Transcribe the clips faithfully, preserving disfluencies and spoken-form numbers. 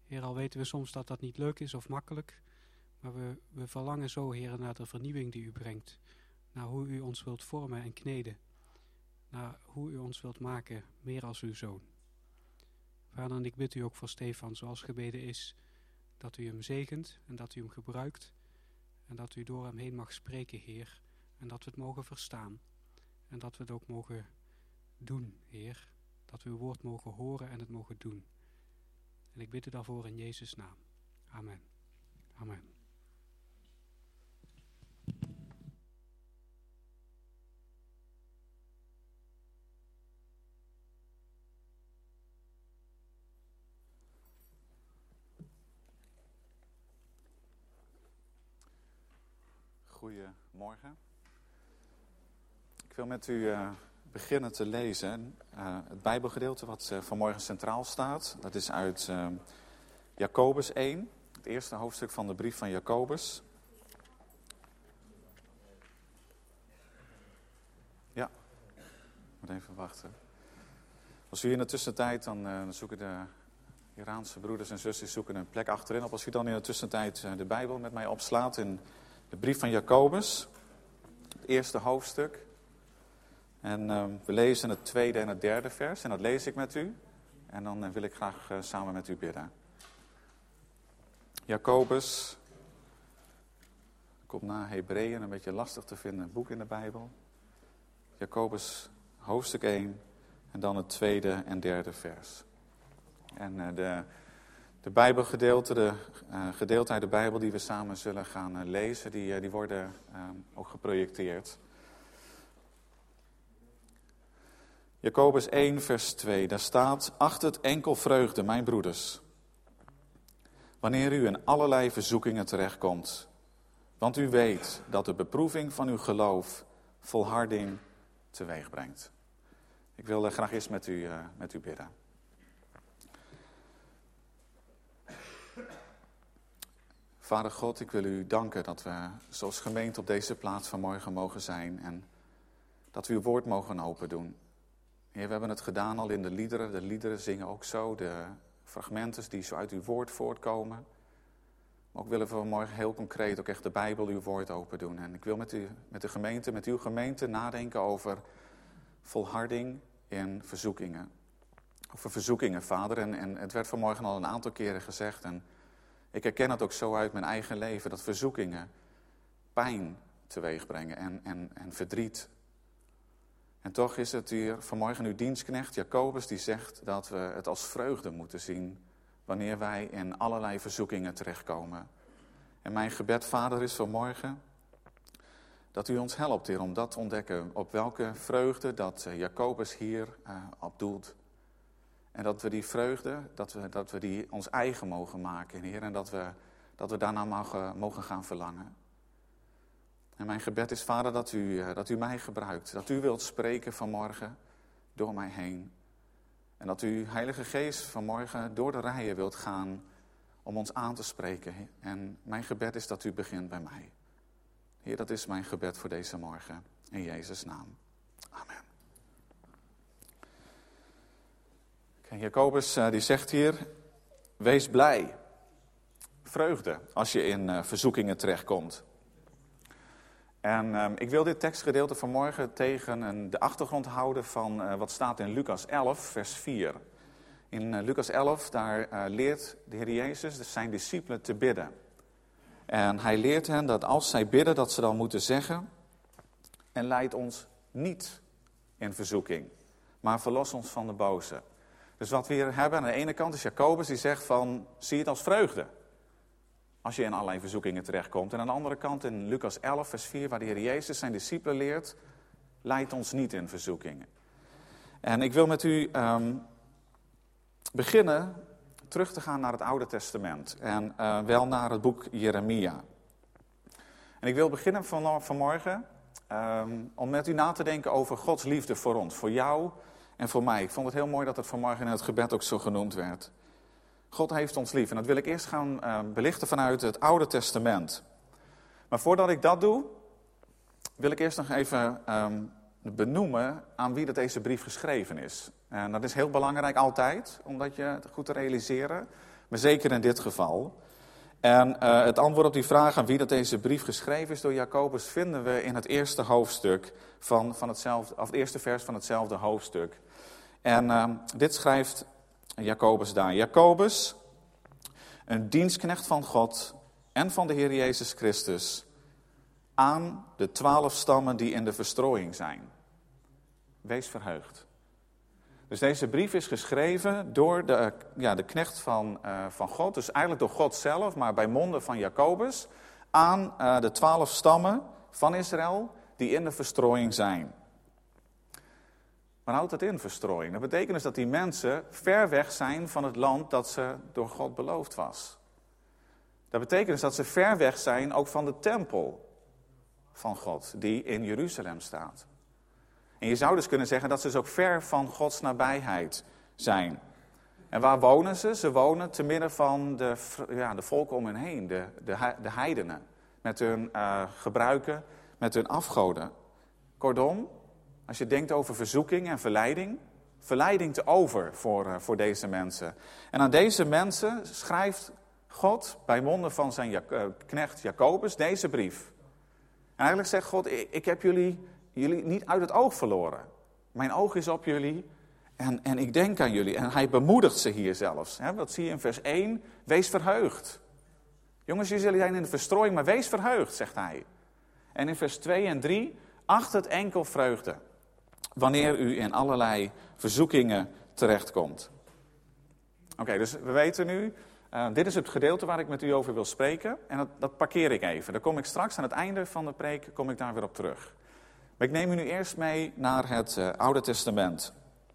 Heer, al weten we soms dat dat niet leuk is of makkelijk, maar we, we verlangen zo, Heer, naar de vernieuwing die u brengt. Naar hoe u ons wilt vormen en kneden. Naar hoe u ons wilt maken, meer als uw zoon. Vader, en ik bid u ook voor Stefan, zoals gebeden is, dat u hem zegent en dat u hem gebruikt. En dat u door hem heen mag spreken, Heer. En dat we het mogen verstaan. En dat we het ook mogen doen, Heer. Dat we uw woord mogen horen en het mogen doen. En ik bid u daarvoor in Jezus' naam. Amen. Amen. Goedemorgen. Ik wil met u uh, beginnen te lezen. Uh, het Bijbelgedeelte wat uh, vanmorgen centraal staat. Dat is uit uh, Jacobus één. Het eerste hoofdstuk van de brief van Jacobus. Ja, moet even wachten. Als u in de tussentijd, dan, uh, dan zoeken de Iraanse broeders en zusters zoeken een plek achterin op. Als u dan in de tussentijd uh, de Bijbel met mij opslaat in de brief van Jacobus, het eerste hoofdstuk. En uh, we lezen het tweede en het derde vers. En dat lees ik met u. En dan uh, wil ik graag uh, samen met u bidden. Jacobus. Komt na Hebreeën, een beetje lastig te vinden boek in de Bijbel. Jacobus hoofdstuk één. En dan het tweede en derde vers. En uh, de... De Bijbelgedeelte, de uh, gedeelte uit de Bijbel die we samen zullen gaan uh, lezen, die, uh, die worden uh, ook geprojecteerd. Jacobus één vers twee, daar staat: acht het enkel vreugde, mijn broeders, wanneer u in allerlei verzoekingen terechtkomt. Want u weet dat de beproeving van uw geloof volharding teweeg brengt. Ik wil uh, graag eens met u, uh, met u bidden. Vader God, ik wil u danken dat we zoals gemeente op deze plaats vanmorgen mogen zijn en dat we uw woord mogen open doen. Heer, we hebben het gedaan al in de liederen. De liederen zingen ook zo, de fragmenten die zo uit uw woord voortkomen. Maar ook willen we vanmorgen heel concreet ook echt de Bijbel, uw woord open doen. En ik wil met, u, met de gemeente, met uw gemeente nadenken over volharding in verzoekingen. Over verzoekingen, Vader. En, en het werd vanmorgen al een aantal keren gezegd en ik herken het ook zo uit mijn eigen leven, dat verzoekingen pijn teweeg brengen en, en, en verdriet. En toch is het hier vanmorgen uw dienstknecht Jacobus die zegt dat we het als vreugde moeten zien wanneer wij in allerlei verzoekingen terechtkomen. En mijn gebed, Vader, is vanmorgen dat u ons helpt, Heer, om dat te ontdekken, op welke vreugde dat Jacobus hier uh, op doelt. En dat we die vreugde, dat we, dat we die ons eigen mogen maken, Heer. En dat we, dat we daarna mogen, mogen gaan verlangen. En mijn gebed is, Vader, dat u, dat u mij gebruikt. Dat u wilt spreken vanmorgen door mij heen. En dat u, Heilige Geest, vanmorgen door de rijen wilt gaan om ons aan te spreken. En mijn gebed is dat u begint bij mij. Heer, dat is mijn gebed voor deze morgen. In Jezus' naam. Amen. En Jacobus uh, die zegt hier, wees blij, vreugde, als je in uh, verzoekingen terechtkomt. En uh, ik wil dit tekstgedeelte vanmorgen tegen een, de achtergrond houden van uh, wat staat in Lucas elf, vers vier. In uh, Lucas elf, daar uh, leert de Heer Jezus dus zijn discipelen te bidden. En hij leert hen dat als zij bidden, dat ze dan moeten zeggen, en leid ons niet in verzoeking, maar verlos ons van de boze. Dus wat we hier hebben aan de ene kant is Jacobus die zegt van, zie het als vreugde. Als je in allerlei verzoekingen terechtkomt. En aan de andere kant in Lucas elf vers vier, waar de Heer Jezus zijn discipelen leert, leid ons niet in verzoekingen. En ik wil met u um, beginnen terug te gaan naar het Oude Testament. En uh, wel naar het boek Jeremia. En ik wil beginnen van, vanmorgen um, om met u na te denken over Gods liefde voor ons, voor jou en voor mij. Ik vond het heel mooi dat het vanmorgen in het gebed ook zo genoemd werd. God heeft ons lief. En dat wil ik eerst gaan uh, belichten vanuit het Oude Testament. Maar voordat ik dat doe, wil ik eerst nog even um, benoemen aan wie dat deze brief geschreven is. En dat is heel belangrijk altijd, omdat je het goed te realiseren. Maar zeker in dit geval. En uh, het antwoord op die vraag aan wie dat deze brief geschreven is door Jacobus vinden we in het eerste hoofdstuk van, van hetzelfde, of het eerste vers van hetzelfde hoofdstuk. En uh, dit schrijft Jacobus daar. Jacobus, een dienstknecht van God en van de Heer Jezus Christus, aan de twaalf stammen die in de verstrooiing zijn. Wees verheugd. Dus deze brief is geschreven door de, ja, de knecht van, uh, van God, dus eigenlijk door God zelf, maar bij monden van Jacobus, aan uh, de twaalf stammen van Israël die in de verstrooiing zijn. Wat houdt dat in, verstrooiing? Dat betekent dus dat die mensen ver weg zijn van het land dat ze door God beloofd was. Dat betekent dus dat ze ver weg zijn ook van de tempel van God, die in Jeruzalem staat. En je zou dus kunnen zeggen dat ze dus ook ver van Gods nabijheid zijn. En waar wonen ze? Ze wonen te midden van de, ja, de volken om hen heen, de, de, de heidenen. Met hun uh, gebruiken, met hun afgoden. Kortom, als je denkt over verzoeking en verleiding, verleiding te over voor, uh, voor deze mensen. En aan deze mensen schrijft God bij monden van zijn Jak- uh, knecht Jacobus deze brief. En eigenlijk zegt God, ik, ik heb jullie, jullie niet uit het oog verloren. Mijn oog is op jullie en, en ik denk aan jullie. En hij bemoedigt ze hier zelfs. Hè? Dat zie je in vers één, wees verheugd. Jongens, jullie zijn in de verstrooiing, maar wees verheugd, zegt hij. En in vers twee en drie, acht het enkel vreugde, wanneer u in allerlei verzoekingen terechtkomt. Oké, okay, dus we weten nu, uh, dit is het gedeelte waar ik met u over wil spreken. En dat, dat parkeer ik even. Daar kom ik straks aan het einde van de preek, kom ik daar weer op terug. Maar ik neem u nu eerst mee naar het uh, Oude Testament.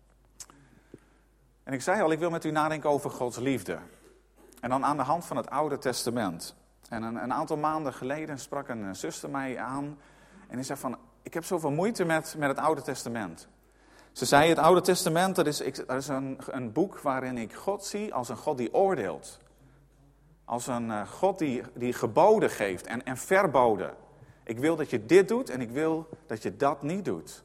En ik zei al, ik wil met u nadenken over Gods liefde. En dan aan de hand van het Oude Testament. En een, een aantal maanden geleden sprak een zuster mij aan. En die zei van, ik heb zoveel moeite met, met het Oude Testament. Ze zei, het Oude Testament, dat is, ik, dat is een, een boek waarin ik God zie als een God die oordeelt. Als een uh, God die, die geboden geeft en, en verboden. Ik wil dat je dit doet en ik wil dat je dat niet doet.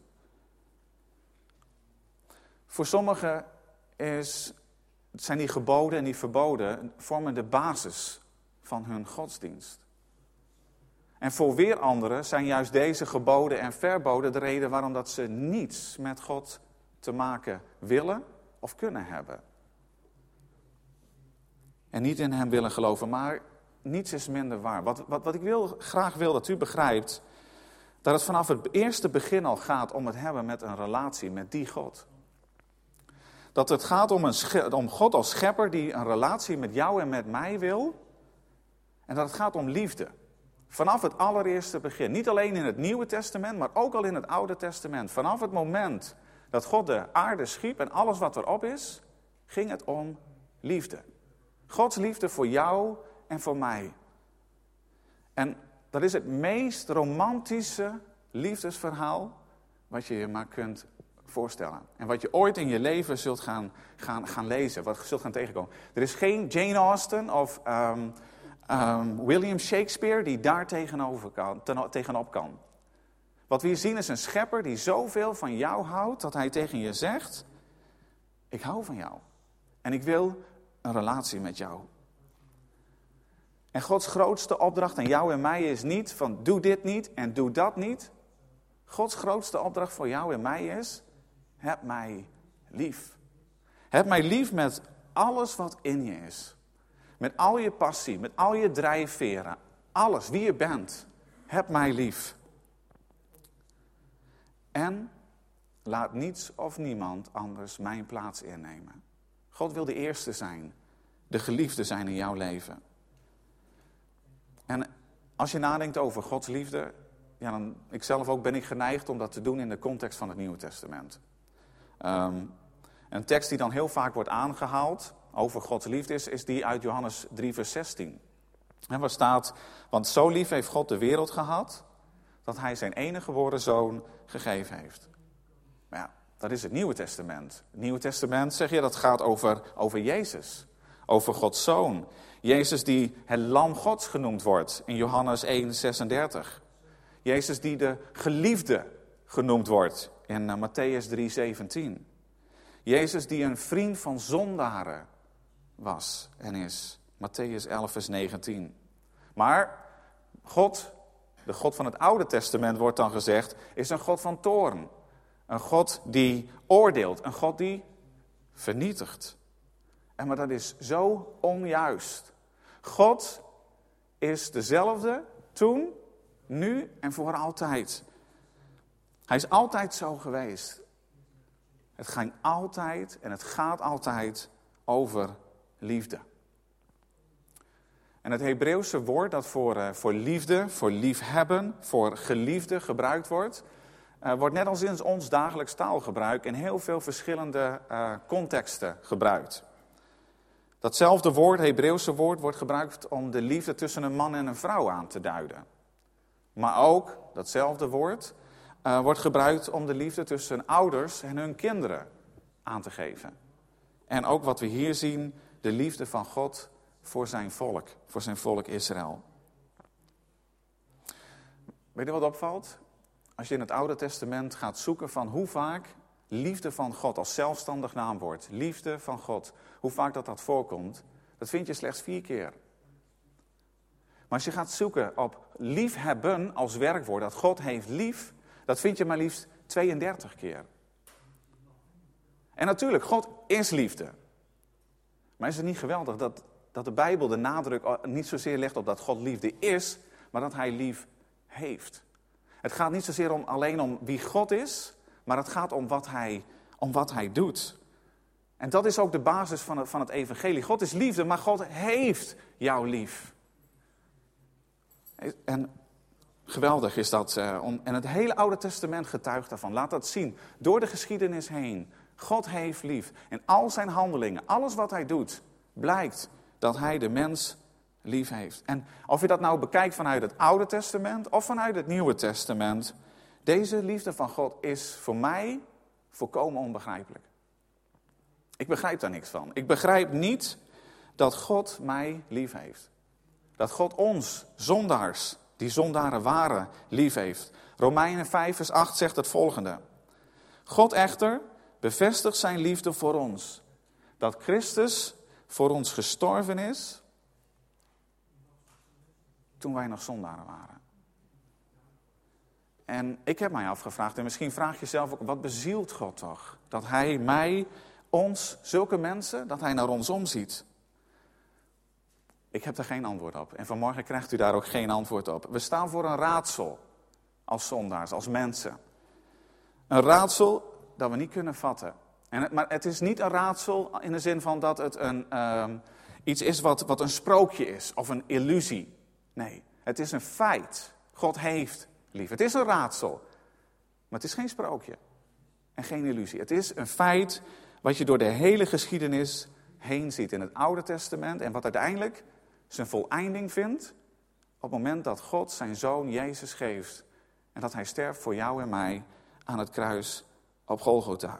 Voor sommigen is, zijn die geboden en die verboden vormen de basis van hun godsdienst. En voor weer anderen zijn juist deze geboden en verboden de reden waarom dat ze niets met God te maken willen of kunnen hebben. En niet in hem willen geloven, maar niets is minder waar. Wat, wat, wat ik wil, graag wil dat u begrijpt, dat het vanaf het eerste begin al gaat om het hebben met een relatie met die God. Dat het gaat om, een, om God als schepper die een relatie met jou en met mij wil. En dat het gaat om liefde. Vanaf het allereerste begin. Niet alleen in het Nieuwe Testament, maar ook al in het Oude Testament. Vanaf het moment dat God de aarde schiep en alles wat erop is, ging het om liefde. Gods liefde voor jou en voor mij. En dat is het meest romantische liefdesverhaal wat je je maar kunt voorstellen. En wat je ooit in je leven zult gaan, gaan, gaan lezen, wat je zult gaan tegenkomen. Er is geen Jane Austen of um, um, William Shakespeare die daar tegenover kan, ten, tegenop kan. Wat we hier zien is een schepper die zoveel van jou houdt, dat hij tegen je zegt, ik hou van jou. En ik wil een relatie met jou. En Gods grootste opdracht aan jou en mij is niet van doe dit niet en doe dat niet. Gods grootste opdracht voor jou en mij is, heb mij lief. Heb mij lief met alles wat in je is. Met al je passie, met al je drijfveren. Alles, wie je bent. Heb mij lief. En laat niets of niemand anders mijn plaats innemen. God wil de eerste zijn. De geliefde zijn in jouw leven. En als je nadenkt over Gods liefde, ja, dan, ikzelf ook ben ik geneigd om dat te doen in de context van het Nieuwe Testament. Um, een tekst die dan heel vaak wordt aangehaald over Gods liefde is, is die uit Johannes drie vers zestien. En waar staat, want zo lief heeft God de wereld gehad, dat hij zijn enige geboren zoon gegeven heeft. Maar ja, dat is het Nieuwe Testament. Het Nieuwe Testament, zeg je, dat gaat over, over Jezus. Over Gods Zoon. Jezus die het Lam Gods genoemd wordt in Johannes één zesendertig. Jezus die de geliefde genoemd wordt in uh, Matthäus drie zeventien. Jezus die een vriend van zondaren was en is. Mattheüs elf vers negentien. Maar God, de God van het Oude Testament wordt dan gezegd, is een God van toorn. Een God die oordeelt, een God die vernietigt. En maar dat is zo onjuist. God is dezelfde toen, nu en voor altijd. Hij is altijd zo geweest. Het ging altijd en het gaat altijd over liefde. En het Hebreeuwse woord dat voor, uh, voor liefde, voor liefhebben, voor geliefde gebruikt wordt, uh, wordt net als in ons dagelijks taalgebruik in heel veel verschillende uh, contexten gebruikt. Datzelfde woord, Hebreeuwse woord, wordt gebruikt om de liefde tussen een man en een vrouw aan te duiden. Maar ook, datzelfde woord, uh, wordt gebruikt om de liefde tussen ouders en hun kinderen aan te geven. En ook wat we hier zien, de liefde van God voor zijn volk, voor zijn volk Israël. Weet je wat opvalt? Als je in het Oude Testament gaat zoeken van hoe vaak liefde van God als zelfstandig naamwoord, liefde van God, hoe vaak dat dat voorkomt, dat vind je slechts vier keer. Maar als je gaat zoeken op liefhebben als werkwoord, dat God heeft lief, dat vind je maar liefst tweeëndertig keer. En natuurlijk, God is liefde. Maar is het niet geweldig dat, dat de Bijbel de nadruk niet zozeer legt op dat God liefde is, maar dat hij lief heeft. Het gaat niet zozeer om, alleen om wie God is, maar het gaat om wat hij, om wat hij doet. En dat is ook de basis van het, van het evangelie. God is liefde, maar God heeft jou lief. En geweldig is dat. En het hele Oude Testament getuigt daarvan. Laat dat zien. Door de geschiedenis heen. God heeft lief. En al zijn handelingen, alles wat hij doet, blijkt dat hij de mens lief heeft. En of je dat nou bekijkt vanuit het Oude Testament of vanuit het Nieuwe Testament, deze liefde van God is voor mij volkomen onbegrijpelijk. Ik begrijp daar niks van. Ik begrijp niet dat God mij lief heeft. Dat God ons, zondaars, die zondaren waren, lief heeft. Romeinen vijf vers acht zegt het volgende. God echter bevestigt zijn liefde voor ons. Dat Christus voor ons gestorven is toen wij nog zondaren waren. En ik heb mij afgevraagd, en misschien vraag je jezelf ook, wat bezielt God toch? Dat hij mij, ons, zulke mensen, dat hij naar ons omziet. Ik heb daar geen antwoord op. En vanmorgen krijgt u daar ook geen antwoord op. We staan voor een raadsel als zondaars, als mensen. Een raadsel dat we niet kunnen vatten. En het, maar het is niet een raadsel in de zin van dat het een, um, iets is wat, wat een sprookje is of een illusie. Nee, het is een feit. God heeft lief. Het is een raadsel, maar het is geen sprookje en geen illusie. Het is een feit wat je door de hele geschiedenis heen ziet in het Oude Testament en wat uiteindelijk zijn voleinding vindt op het moment dat God zijn Zoon Jezus geeft en dat hij sterft voor jou en mij aan het kruis op Golgotha.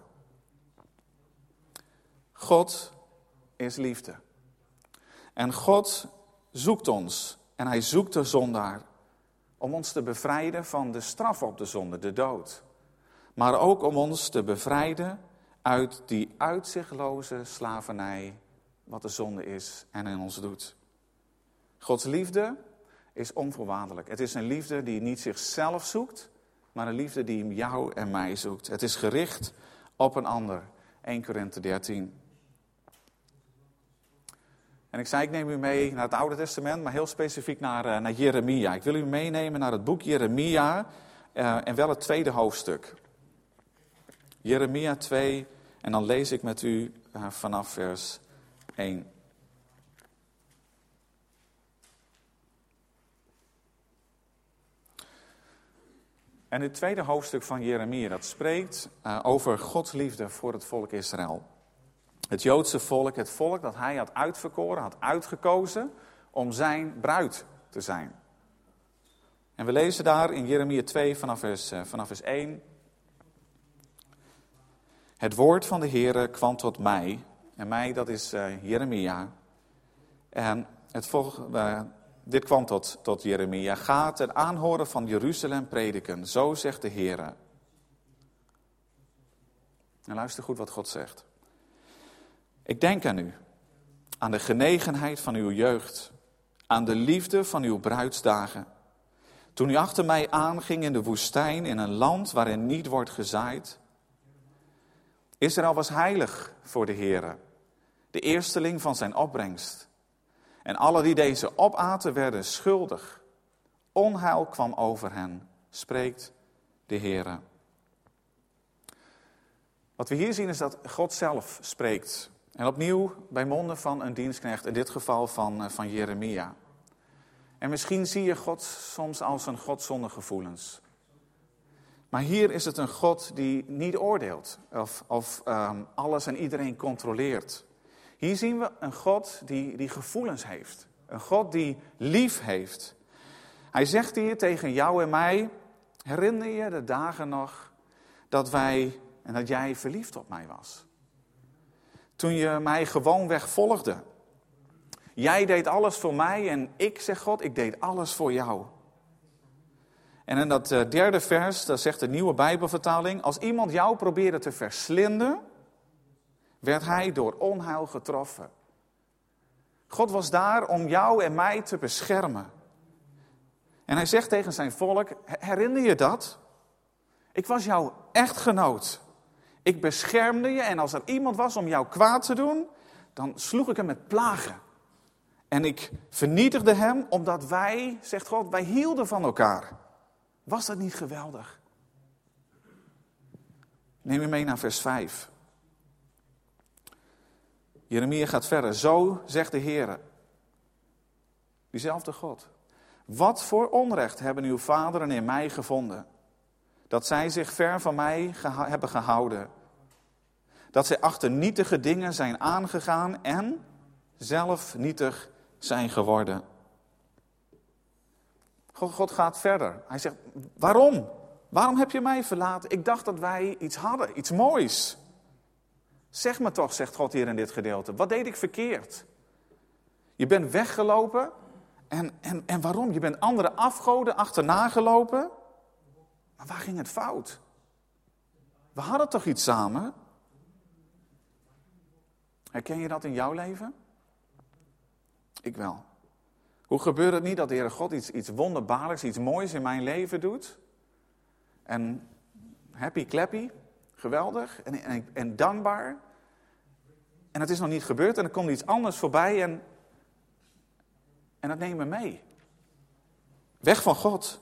God is liefde. En God zoekt ons en hij zoekt de zondaar om ons te bevrijden van de straf op de zonde, de dood. Maar ook om ons te bevrijden uit die uitzichtloze slavernij wat de zonde is en in ons doet. Gods liefde is onvoorwaardelijk. Het is een liefde die niet zichzelf zoekt, maar een liefde die jou en mij zoekt. Het is gericht op een ander. Eerste Korinthe dertien. En ik zei, ik neem u mee naar het Oude Testament, maar heel specifiek naar, uh, naar Jeremia. Ik wil u meenemen naar het boek Jeremia uh, en wel het tweede hoofdstuk. Jeremia twee, en dan lees ik met u uh, vanaf vers één. En het tweede hoofdstuk van Jeremia, dat spreekt uh, over Gods liefde voor het volk Israël. Het Joodse volk, het volk dat hij had uitverkoren, had uitgekozen om zijn bruid te zijn. En we lezen daar in Jeremia twee vanaf vers, uh, vanaf vers één. Het woord van de Heere kwam tot mij, en mij dat is uh, Jeremia. En het volg, uh, dit kwam tot, tot Jeremia. Ga ten aanhoren van Jeruzalem prediken, zo zegt de Heere. En luister goed wat God zegt. Ik denk aan u, aan de genegenheid van uw jeugd, aan de liefde van uw bruidsdagen. Toen u achter mij aanging in de woestijn, in een land waarin niet wordt gezaaid. Israël was heilig voor de Heere, de eersteling van zijn opbrengst. En alle die deze opaten werden schuldig. Onheil kwam over hen, spreekt de Heere. Wat we hier zien is dat God zelf spreekt. En opnieuw bij monden van een dienstknecht, in dit geval van, van Jeremia. En misschien zie je God soms als een God zonder gevoelens. Maar hier is het een God die niet oordeelt of, of um, alles en iedereen controleert. Hier zien we een God die, die gevoelens heeft. Een God die lief heeft. Hij zegt hier tegen jou en mij, herinner je de dagen nog dat wij en dat jij verliefd op mij was? Toen je mij gewoonweg volgde. Jij deed alles voor mij en ik, zegt God, ik deed alles voor jou. En in dat uh, derde vers, daar zegt de nieuwe Bijbelvertaling, als iemand jou probeerde te verslinden, werd hij door onheil getroffen. God was daar om jou en mij te beschermen. En hij zegt tegen zijn volk, herinner je dat? Ik was jouw echtgenoot. Ik beschermde je en als er iemand was om jou kwaad te doen, dan sloeg ik hem met plagen. En ik vernietigde hem omdat wij, zegt God, wij hielden van elkaar. Was dat niet geweldig? Neem je mee naar vers vijf. Jeremia gaat verder. Zo zegt de Heere, diezelfde God. Wat voor onrecht hebben uw vaderen in mij gevonden, dat zij zich ver van mij geha- hebben gehouden. Dat zij achter nietige dingen zijn aangegaan en zelf nietig zijn geworden. God, God gaat verder. Hij zegt, waarom? Waarom heb je mij verlaten? Ik dacht dat wij iets hadden, iets moois. Zeg me toch, zegt God hier in dit gedeelte. Wat deed ik verkeerd? Je bent weggelopen. En, en, en waarom? Je bent andere afgoden achterna gelopen. Maar waar ging het fout? We hadden toch iets samen? Herken je dat in jouw leven? Ik wel. Hoe gebeurt het niet dat de Heere God iets, iets wonderbaarlijks, iets moois in mijn leven doet? En happy clappy, geweldig en, en, en dankbaar. En het is nog niet gebeurd en er komt iets anders voorbij en, en dat neemt me mee. Weg van God.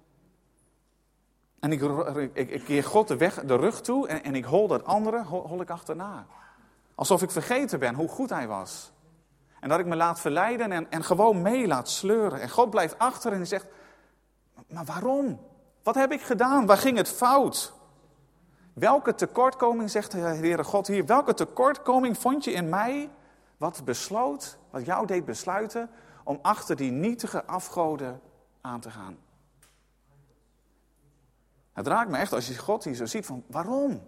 En ik, ik, ik keer God de, weg, de rug toe en, en ik hol dat andere, hol, hol ik achterna. Alsof ik vergeten ben hoe goed hij was. En dat ik me laat verleiden en, en gewoon mee laat sleuren. En God blijft achter en hij zegt, maar waarom? Wat heb ik gedaan? Waar ging het fout? Welke tekortkoming, zegt de Heere God hier, welke tekortkoming vond je in mij, wat besloot, wat jou deed besluiten, om achter die nietige afgoden aan te gaan? Het raakt me echt als je God hier zo ziet van, waarom?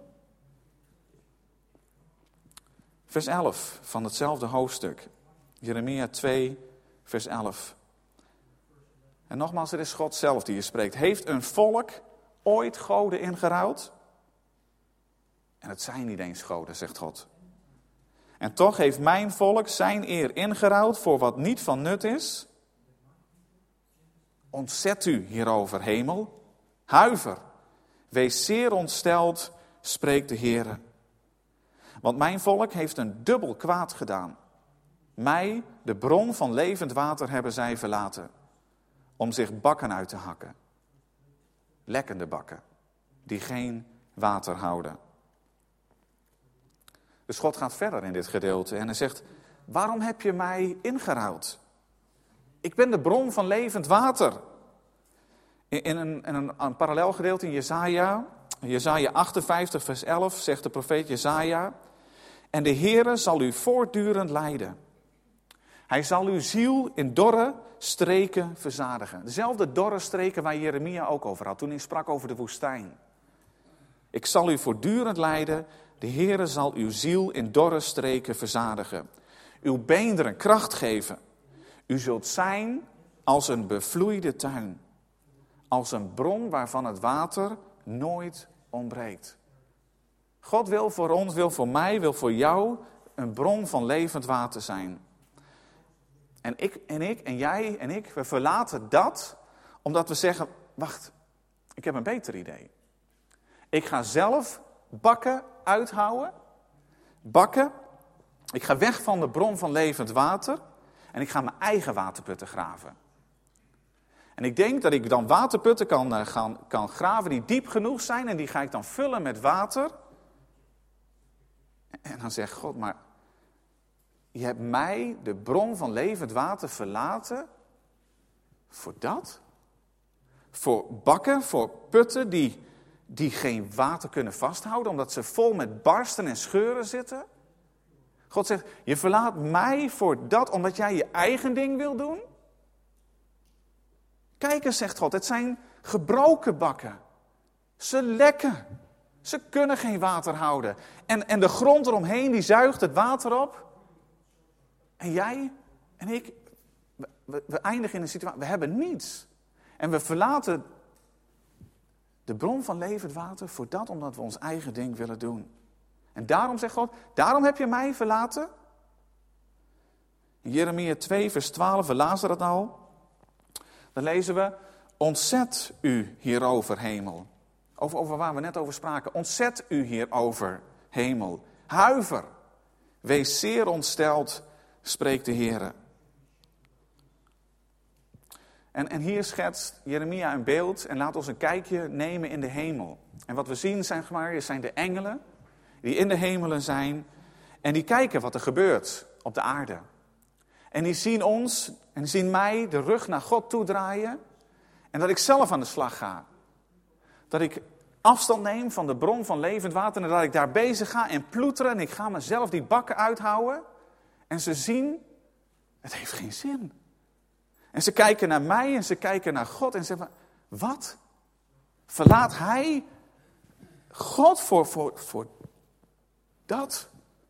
Vers elf van hetzelfde hoofdstuk. Jeremia twee, vers elf. En nogmaals, het is God zelf die hier spreekt. Heeft een volk ooit goden ingeruild? En het zijn niet eens goden, zegt God. En toch heeft mijn volk zijn eer ingeruild voor wat niet van nut is. Ontzet u hierover, hemel. Huiver. Wees zeer ontsteld, spreekt de Heere. Want mijn volk heeft een dubbel kwaad gedaan. Mij, de bron van levend water, hebben zij verlaten. Om zich bakken uit te hakken. Lekkende bakken. Die geen water houden. Dus God gaat verder in dit gedeelte. En hij zegt, waarom heb je mij ingeruild? Ik ben de bron van levend water. In een, in een, een parallel gedeelte in Jesaja. Jesaja achtenvijftig vers elf zegt de profeet Jesaja. En de Heere zal u voortdurend leiden. Hij zal uw ziel in dorre streken verzadigen. Dezelfde dorre streken waar Jeremia ook over had toen hij sprak over de woestijn. Ik zal u voortdurend leiden. De Heere zal uw ziel in dorre streken verzadigen. Uw beenderen kracht geven. U zult zijn als een bevloeide tuin. Als een bron waarvan het water nooit ontbreekt. God wil voor ons, wil voor mij, wil voor jou een bron van levend water zijn. En ik en ik en jij en ik, we verlaten dat omdat we zeggen, wacht, ik heb een beter idee. Ik ga zelf bakken uithouden, bakken. Ik ga weg van de bron van levend water en ik ga mijn eigen waterputten graven. En ik denk dat ik dan waterputten kan, uh, gaan, kan graven die diep genoeg zijn en die ga ik dan vullen met water. En dan zegt God, maar je hebt mij, de bron van levend water, verlaten voor dat? Voor bakken, voor putten die, die geen water kunnen vasthouden, omdat ze vol met barsten en scheuren zitten? God zegt, je verlaat mij voor dat, omdat jij je eigen ding wil doen? Kijk eens, zegt God, het zijn gebroken bakken. Ze lekken. Ze kunnen geen water houden. En, en de grond eromheen, die zuigt het water op. En jij en ik, we, we eindigen in een situatie, we hebben niets. En we verlaten de bron van levend water voor dat, omdat we ons eigen ding willen doen. En daarom zegt God, daarom heb je mij verlaten. In Jeremia twee vers twaalf, we lazen dat al. Dan lezen we, ontzet u hierover, hemel. Over, over waar we net over spraken. Ontzet u hierover, hemel. Huiver. Wees zeer ontsteld, spreekt de Heere. En, en hier schetst Jeremia een beeld en laat ons een kijkje nemen in de hemel. En wat we zien zijn, maar, zijn de engelen die in de hemelen zijn en die kijken wat er gebeurt op de aarde. En die zien ons en die zien mij de rug naar God toedraaien en dat ik zelf aan de slag ga. Dat ik afstand neem van de bron van levend water en dat ik daar bezig ga en ploeteren en ik ga mezelf die bakken uithouden. En ze zien, het heeft geen zin. En ze kijken naar mij en ze kijken naar God en ze zeggen, wat? Verlaat hij God voor, voor, voor dat?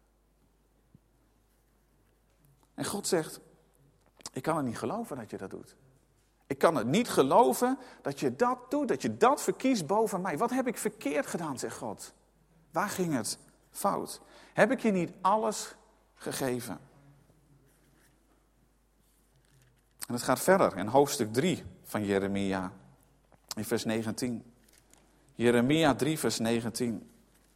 En God zegt, ik kan het niet geloven dat je dat doet. Ik kan het niet geloven dat je dat doet, dat je dat verkiest boven mij. Wat heb ik verkeerd gedaan, zegt God. Waar ging het fout? Heb ik je niet alles gegeven? En het gaat verder in hoofdstuk drie van Jeremia, in vers negentien. Jeremia drie, vers negentien.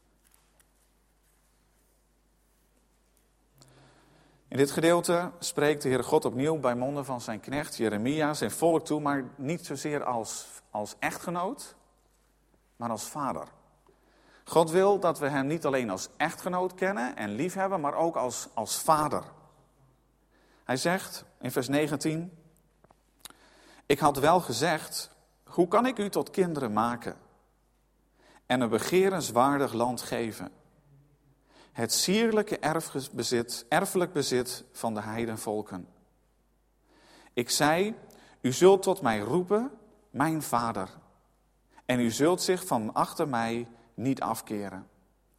In dit gedeelte spreekt de Heere God opnieuw bij monden van zijn knecht Jeremia, zijn volk toe, maar niet zozeer als, als echtgenoot, maar als vader. God wil dat we hem niet alleen als echtgenoot kennen en liefhebben, maar ook als, als vader. Hij zegt in vers negentien, ik had wel gezegd, hoe kan ik u tot kinderen maken en een begerenswaardig land geven? Het sierlijke erfbezit, erfelijk bezit van de heidenvolken. Ik zei, u zult tot mij roepen, mijn vader. En u zult zich van achter mij niet afkeren.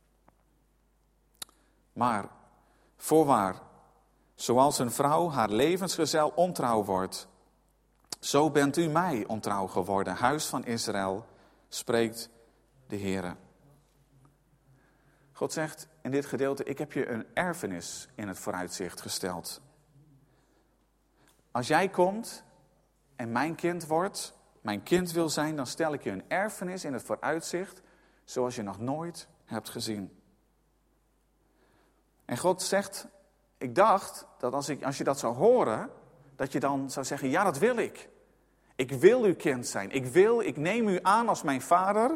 Maar, voorwaar, zoals een vrouw haar levensgezel ontrouw wordt, zo bent u mij ontrouw geworden, huis van Israël, spreekt de Heere. God zegt in dit gedeelte, ik heb je een erfenis in het vooruitzicht gesteld. Als jij komt en mijn kind wordt, mijn kind wil zijn, dan stel ik je een erfenis in het vooruitzicht, zoals je nog nooit hebt gezien. En God zegt, ik dacht dat als, ik, als je dat zou horen, dat je dan zou zeggen, ja, dat wil ik. Ik wil uw kind zijn. Ik wil, ik neem u aan als mijn vader,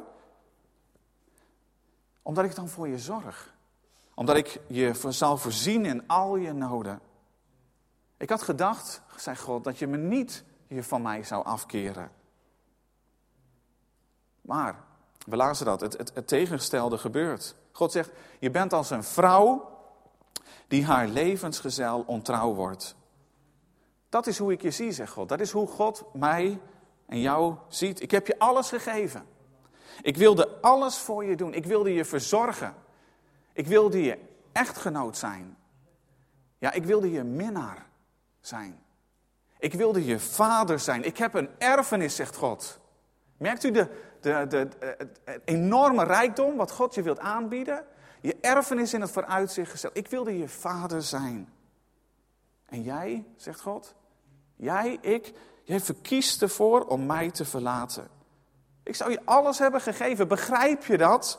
omdat ik dan voor je zorg. Omdat ik je zal voorzien in al je noden. Ik had gedacht, zei God, dat je me niet hier van mij zou afkeren. Maar, we lazen dat, het, het, het tegengestelde gebeurt. God zegt, je bent als een vrouw die haar levensgezel ontrouw wordt. Dat is hoe ik je zie, zegt God. Dat is hoe God mij en jou ziet. Ik heb je alles gegeven. Ik wilde alles voor je doen. Ik wilde je verzorgen. Ik wilde je echtgenoot zijn. Ja, ik wilde je minnaar zijn. Ik wilde je vader zijn. Ik heb een erfenis, zegt God. Merkt u de, de, de, de, de enorme rijkdom wat God je wilt aanbieden? Je erfenis in het vooruitzicht gesteld. Ik wilde je vader zijn. En jij, zegt God, jij, ik, jij verkiest ervoor om mij te verlaten. Ik zou je alles hebben gegeven, begrijp je dat?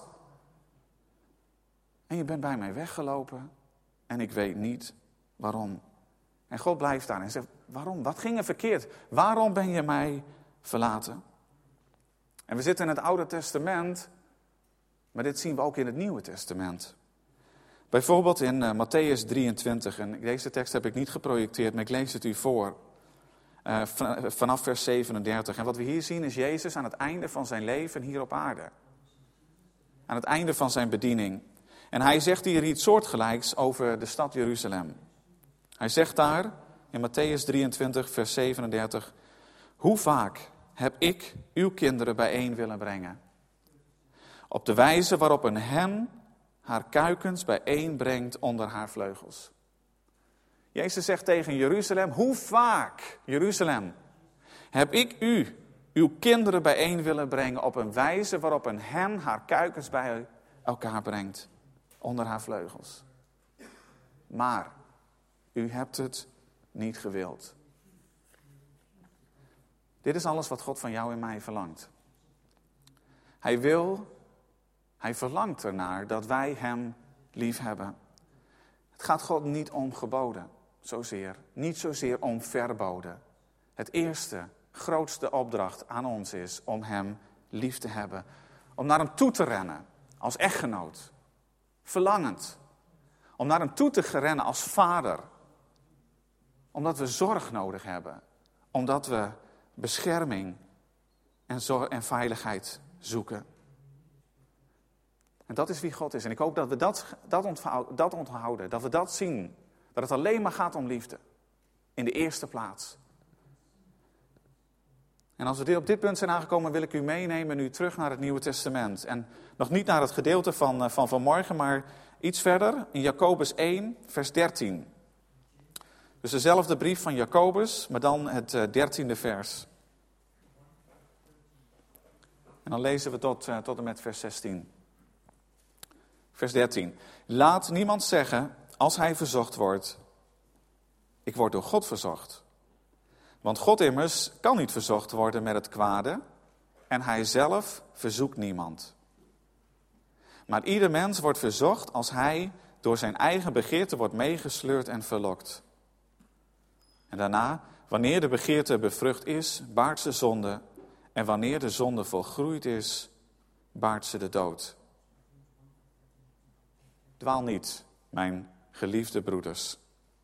En je bent bij mij weggelopen en ik weet niet waarom. En God blijft daar en zegt, waarom? Wat ging er verkeerd? Waarom ben je mij verlaten? En we zitten in het Oude Testament, maar dit zien we ook in het Nieuwe Testament. Bijvoorbeeld in uh, Matthäus drieëntwintig, en deze tekst heb ik niet geprojecteerd, maar ik lees het u voor. Uh, vanaf vers zevenendertig. En wat we hier zien is Jezus aan het einde van zijn leven hier op aarde. Aan het einde van zijn bediening. En hij zegt hier iets soortgelijks over de stad Jeruzalem. Hij zegt daar in Matthäus drieëntwintig, vers zevenendertig. Hoe vaak heb ik uw kinderen bijeen willen brengen? Op de wijze waarop een hen haar kuikens bijeenbrengt onder haar vleugels. Jezus zegt tegen Jeruzalem, hoe vaak, Jeruzalem, heb ik u, uw kinderen bijeen willen brengen op een wijze waarop een hen haar kuikens bij elkaar brengt, onder haar vleugels. Maar u hebt het niet gewild. Dit is alles wat God van jou en mij verlangt. Hij wil, hij verlangt ernaar dat wij hem lief hebben. Het gaat God niet om geboden, zozeer. Niet zozeer om verboden. Het eerste, grootste opdracht aan ons is om hem lief te hebben. Om naar hem toe te rennen als echtgenoot. Verlangend. Om naar hem toe te rennen als vader. Omdat we zorg nodig hebben. Omdat we bescherming en, zorg en veiligheid zoeken. En dat is wie God is. En ik hoop dat we dat, dat, onthouden, dat onthouden. Dat we dat zien. Dat het alleen maar gaat om liefde. In de eerste plaats. En als we op dit punt zijn aangekomen, wil ik u meenemen nu terug naar het Nieuwe Testament. En nog niet naar het gedeelte van, van vanmorgen, maar iets verder in Jacobus één, vers dertien. Dus dezelfde brief van Jacobus, maar dan het dertiende vers. En dan lezen we tot, uh, tot en met vers zestien. Vers dertien. Laat niemand zeggen, als hij verzocht wordt, ik word door God verzocht. Want God immers kan niet verzocht worden met het kwade en hij zelf verzoekt niemand. Maar ieder mens wordt verzocht als hij door zijn eigen begeerte wordt meegesleurd en verlokt. En daarna, wanneer de begeerte bevrucht is, baart ze zonde. En wanneer de zonde volgroeid is, baart ze de dood. Dwaal niet, mijn geliefde broeders.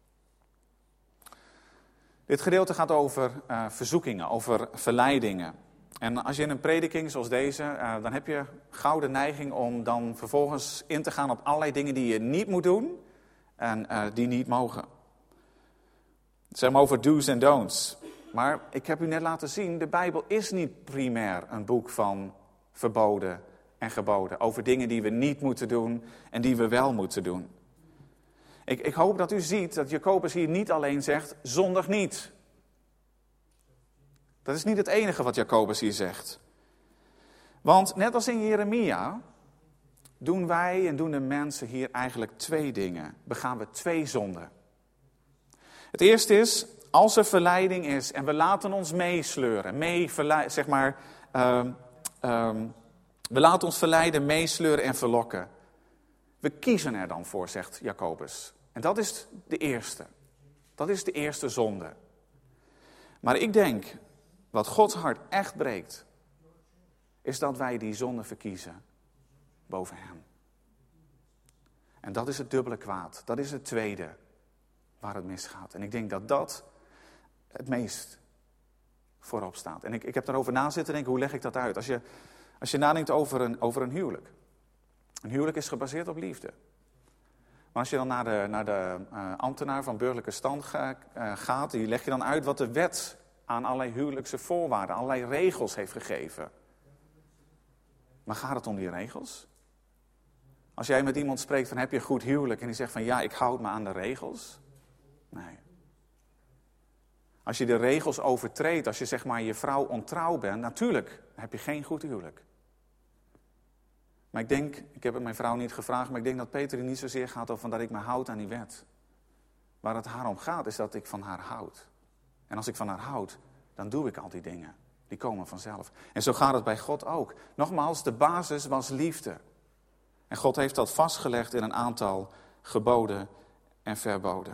Dit gedeelte gaat over uh, verzoekingen, over verleidingen. En als je in een prediking zoals deze, uh, dan heb je gauw de neiging om dan vervolgens in te gaan op allerlei dingen die je niet moet doen en uh, die niet mogen. Zeg maar over do's en don'ts. Maar ik heb u net laten zien, de Bijbel is niet primair een boek van verboden en geboden. Over dingen die we niet moeten doen en die we wel moeten doen. Ik, ik hoop dat u ziet dat Jacobus hier niet alleen zegt, zondig niet. Dat is niet het enige wat Jacobus hier zegt. Want net als in Jeremia doen wij en doen de mensen hier eigenlijk twee dingen. Begaan we twee zonden. Het eerste is, als er verleiding is en we laten ons meesleuren, mee verleid, zeg maar, um, um, we laten ons verleiden, meesleuren en verlokken. We kiezen er dan voor, zegt Jacobus. En dat is de eerste. Dat is de eerste zonde. Maar ik denk, wat Gods hart echt breekt, is dat wij die zonde verkiezen boven hem. En dat is het dubbele kwaad. Dat is het tweede waar het misgaat. En ik denk dat dat het meest voorop staat. En ik, ik heb daarover na zitten denken, hoe leg ik dat uit? Als je, als je nadenkt over een, over een huwelijk. Een huwelijk is gebaseerd op liefde. Maar als je dan naar de, naar de uh, ambtenaar van burgerlijke stand ga, uh, gaat, die leg je dan uit wat de wet aan allerlei huwelijkse voorwaarden, allerlei regels heeft gegeven. Maar gaat het om die regels? Als jij met iemand spreekt van heb je een goed huwelijk en die zegt van ja, ik houd me aan de regels. Nee. Als je de regels overtreedt, als je zeg maar je vrouw ontrouw bent, natuurlijk heb je geen goed huwelijk. Maar ik denk, ik heb het mijn vrouw niet gevraagd, maar ik denk dat Peter niet zozeer gaat over dat ik me houd aan die wet. Waar het haar om gaat is dat ik van haar houd. En als ik van haar houd, dan doe ik al die dingen. Die komen vanzelf. En zo gaat het bij God ook. Nogmaals, de basis was liefde. En God heeft dat vastgelegd in een aantal geboden en verboden.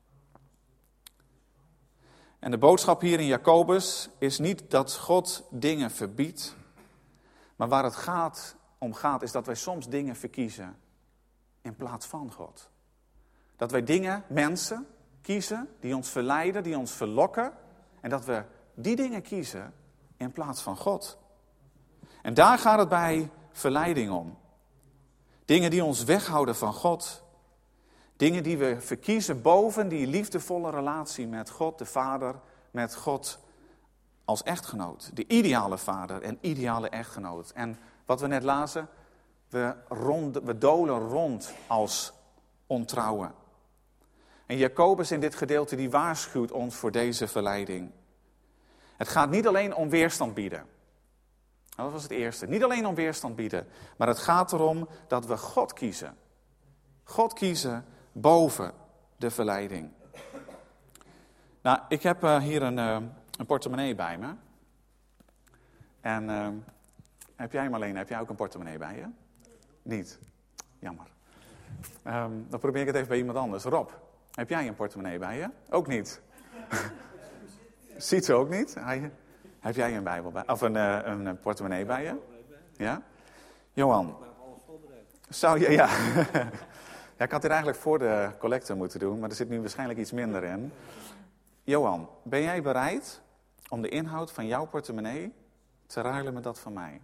En de boodschap hier in Jacobus is niet dat God dingen verbiedt. Maar waar het gaat, om gaat is dat wij soms dingen verkiezen in plaats van God. Dat wij dingen, mensen, kiezen die ons verleiden, die ons verlokken. En dat we die dingen kiezen in plaats van God. En daar gaat het bij verleiding om. Dingen die ons weghouden van God. Dingen die we verkiezen boven die liefdevolle relatie met God, de Vader, met God als echtgenoot. De ideale vader en ideale echtgenoot. En wat we net lazen, we, rond, we dolen rond als ontrouwen. En Jacobus in dit gedeelte die waarschuwt ons voor deze verleiding. Het gaat niet alleen om weerstand bieden. Dat was het eerste. Niet alleen om weerstand bieden. Maar het gaat erom dat we God kiezen. God kiezen boven de verleiding. Nou, ik heb uh, hier een, uh, een portemonnee bij me. En uh, heb jij, Marleen, heb jij ook een portemonnee bij je? Niet? Jammer. Um, dan probeer ik het even bij iemand anders. Rob, heb jij een portemonnee bij je? Ook niet. Ziet ze ook niet? Heb jij een Bijbel bij, of een, uh, een portemonnee bij je? Ja? Johan. Zou je, ja. Ja, ik had dit eigenlijk voor de collecte moeten doen, maar er zit nu waarschijnlijk iets minder in. Johan, ben jij bereid om de inhoud van jouw portemonnee te ruilen met dat van mij?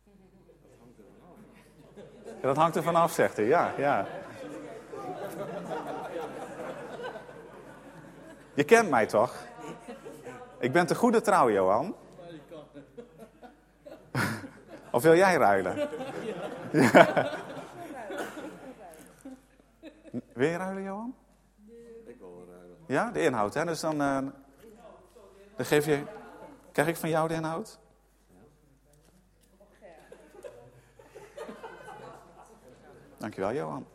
Ja, dat hangt er vanaf, zegt hij. Ja, ja. Je kent mij toch? Ik ben te goede trouw, Johan. Of wil jij ruilen? Ja. Wil je ruilen, Johan? Ik wil ruilen. Ja, de inhoud, hè? Dus dan, uh, dan geef je... Krijg ik van jou de inhoud? Dankjewel, Johan.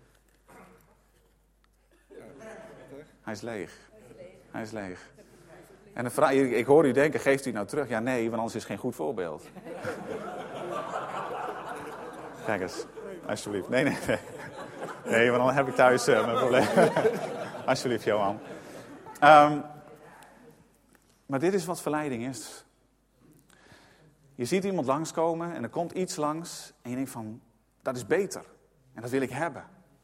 Hij is leeg. Hij is leeg. En de vraag, ik hoor u denken, geeft u het nou terug? Ja, nee, want anders is het geen goed voorbeeld. Kijk eens, alsjeblieft. Nee, nee, nee. Nee, want dan heb ik thuis uh, mijn probleem. Alsjeblieft, Johan. Um, maar dit is wat verleiding is. Je ziet iemand langskomen en er komt iets langs en je denkt van, dat is beter. En dat wil ik hebben.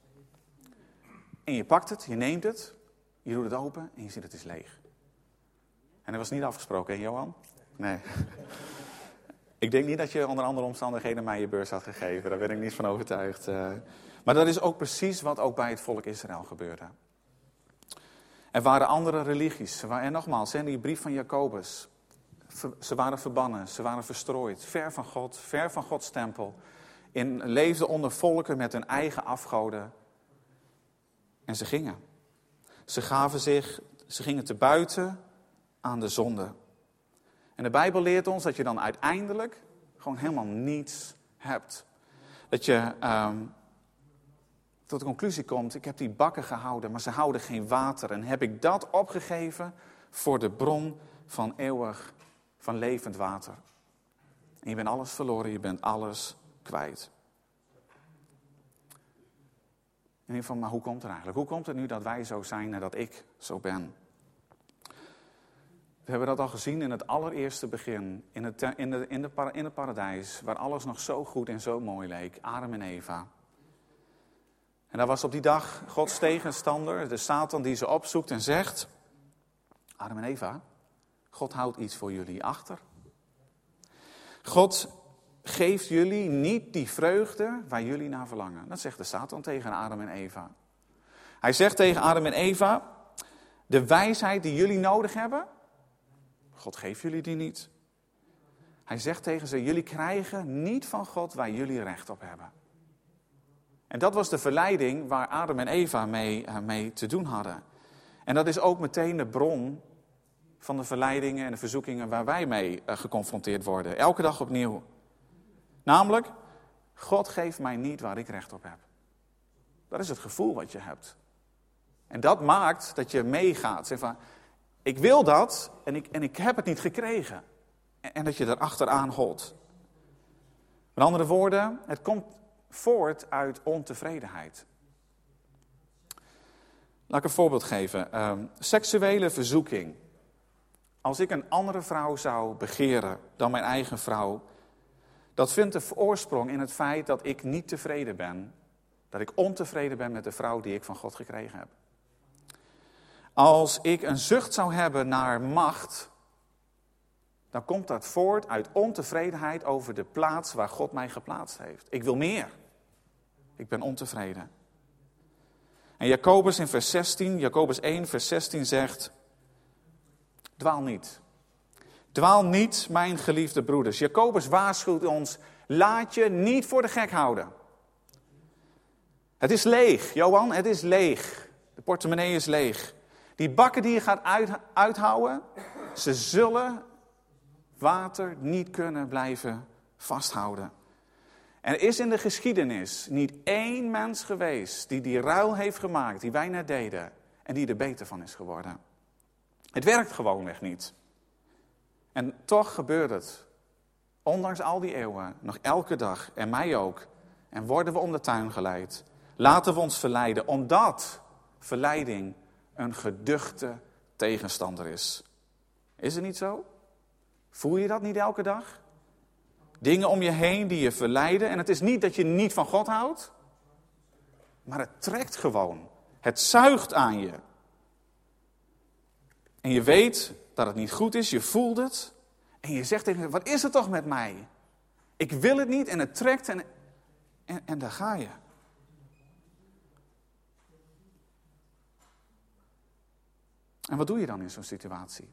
En je pakt het, je neemt het, je doet het open en je ziet het is leeg. En dat was niet afgesproken, hè, Johan? Nee. Ik denk niet dat je onder andere omstandigheden mij je beurs had gegeven. Daar ben ik niet van overtuigd. Uh, maar dat is ook precies wat ook bij het volk Israël gebeurde. Er waren andere religies. En nogmaals, in die brief van Jacobus. Ze waren verbannen, ze waren verstrooid. Ver van God, ver van Gods tempel. In, leefden onder volken met hun eigen afgoden. En ze gingen. Ze gaven zich, ze gingen te buiten aan de zonde. En de Bijbel leert ons dat je dan uiteindelijk gewoon helemaal niets hebt. Dat je um, tot de conclusie komt, ik heb die bakken gehouden, maar ze houden geen water. En heb ik dat opgegeven voor de bron van eeuwig, van levend water. En je bent alles verloren, je bent alles kwijt. En ik van, maar hoe komt het eigenlijk? Hoe komt het nu dat wij zo zijn en dat ik zo ben? We hebben dat al gezien in het allereerste begin, in het, in, de, in, de, in het paradijs, waar alles nog zo goed en zo mooi leek, Adam en Eva. En dat was op die dag Gods tegenstander, de Satan, die ze opzoekt en zegt, Adam en Eva, God houdt iets voor jullie achter. God geeft jullie niet die vreugde waar jullie naar verlangen. Dat zegt de Satan tegen Adam en Eva. Hij zegt tegen Adam en Eva, de wijsheid die jullie nodig hebben, God geeft jullie die niet. Hij zegt tegen ze, jullie krijgen niet van God waar jullie recht op hebben. En dat was de verleiding waar Adam en Eva mee, uh, mee te doen hadden. En dat is ook meteen de bron van de verleidingen en de verzoekingen waar wij mee uh, geconfronteerd worden. Elke dag opnieuw. Namelijk, God geeft mij niet waar ik recht op heb. Dat is het gevoel wat je hebt. En dat maakt dat je meegaat. Zeg van, ik wil dat en ik, en ik heb het niet gekregen. En, en dat je erachteraan holt. Met andere woorden, het komt voort uit ontevredenheid. Laat ik een voorbeeld geven. Uh, seksuele verzoeking. Als ik een andere vrouw zou begeren dan mijn eigen vrouw, dat vindt de oorsprong in het feit dat ik niet tevreden ben. Dat ik ontevreden ben met de vrouw die ik van God gekregen heb. Als ik een zucht zou hebben naar macht, dan komt dat voort uit ontevredenheid over de plaats waar God mij geplaatst heeft. Ik wil meer. Ik ben ontevreden. En Jacobus in vers zestien, Jacobus één vers zestien zegt, dwaal niet. Dwaal niet, mijn geliefde broeders. Jacobus waarschuwt ons, laat je niet voor de gek houden. Het is leeg, Johan, het is leeg. De portemonnee is leeg. Die bakken die je gaat uit, uithouden, ze zullen water niet kunnen blijven vasthouden. En er is in de geschiedenis niet één mens geweest die die ruil heeft gemaakt, die wij net deden, en die er beter van is geworden. Het werkt gewoonweg niet. En toch gebeurt het, ondanks al die eeuwen, nog elke dag, en mij ook, en worden we om de tuin geleid. Laten we ons verleiden, omdat verleiding een geduchte tegenstander is. Is het niet zo? Voel je dat niet elke dag? Dingen om je heen die je verleiden. En het is niet dat je niet van God houdt. Maar het trekt gewoon. Het zuigt aan je. En je weet dat het niet goed is. Je voelt het. En je zegt tegen je, wat is er toch met mij? Ik wil het niet en het trekt en, en, en daar ga je. En wat doe je dan in zo'n situatie?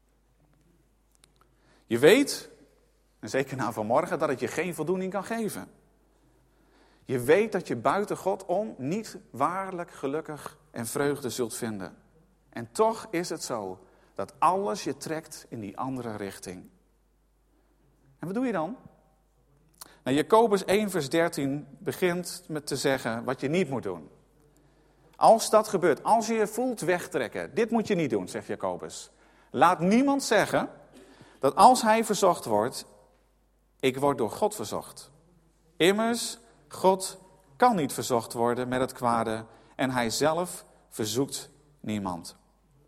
Je weet, en zeker na vanmorgen, dat het je geen voldoening kan geven. Je weet dat je buiten God om niet waarlijk gelukkig en vreugde zult vinden. En toch is het zo dat alles je trekt in die andere richting. En wat doe je dan? Nou, Jacobus één vers dertien begint met te zeggen wat je niet moet doen. Als dat gebeurt, als je je voelt wegtrekken, dit moet je niet doen, zegt Jacobus. Laat niemand zeggen dat als hij verzocht wordt, ik word door God verzocht. Immers, God kan niet verzocht worden met het kwade en hij zelf verzoekt niemand.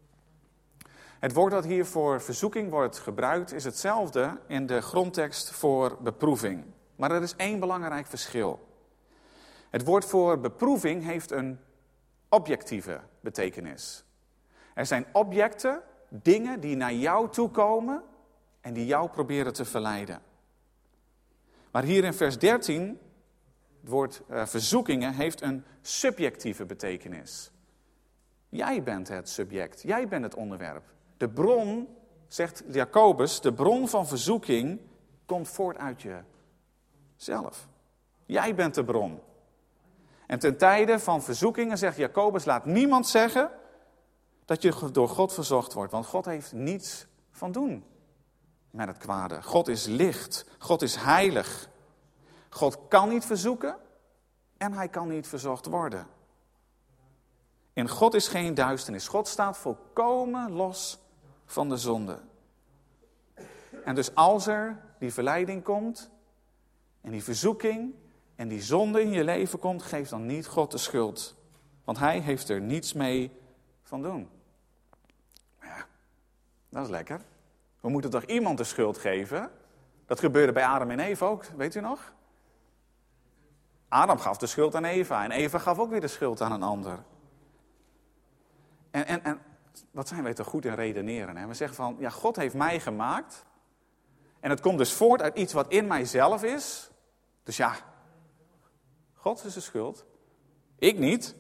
Het woord dat hier voor verzoeking wordt gebruikt is hetzelfde in de grondtekst voor beproeving. Maar er is één belangrijk verschil. Het woord voor beproeving heeft een objectieve betekenis. Er zijn objecten, dingen die naar jou toe komen en die jou proberen te verleiden. Maar hier in vers dertien, het woord uh, verzoekingen, heeft een subjectieve betekenis. Jij bent het subject, jij bent het onderwerp. De bron, zegt Jacobus, de bron van verzoeking komt voort uit jezelf. Jij bent de bron. En ten tijde van verzoekingen, zegt Jacobus, laat niemand zeggen dat je door God verzocht wordt. Want God heeft niets van doen met het kwade. God is licht, God is heilig. God kan niet verzoeken en hij kan niet verzocht worden. In God is geen duisternis. God staat volkomen los van de zonde. En dus als er die verleiding komt en die verzoeking en die zonde in je leven komt, geef dan niet God de schuld. Want hij heeft er niets mee van doen. Ja, dat is lekker. We moeten toch iemand de schuld geven? Dat gebeurde bij Adam en Eva ook, weet u nog? Adam gaf de schuld aan Eva en Eva gaf ook weer de schuld aan een ander. En, en, en wat zijn wij toch goed in redeneren? Hè? We zeggen van, ja, God heeft mij gemaakt. En het komt dus voort uit iets wat in mijzelf is. Dus ja, God is de schuld. Ik niet.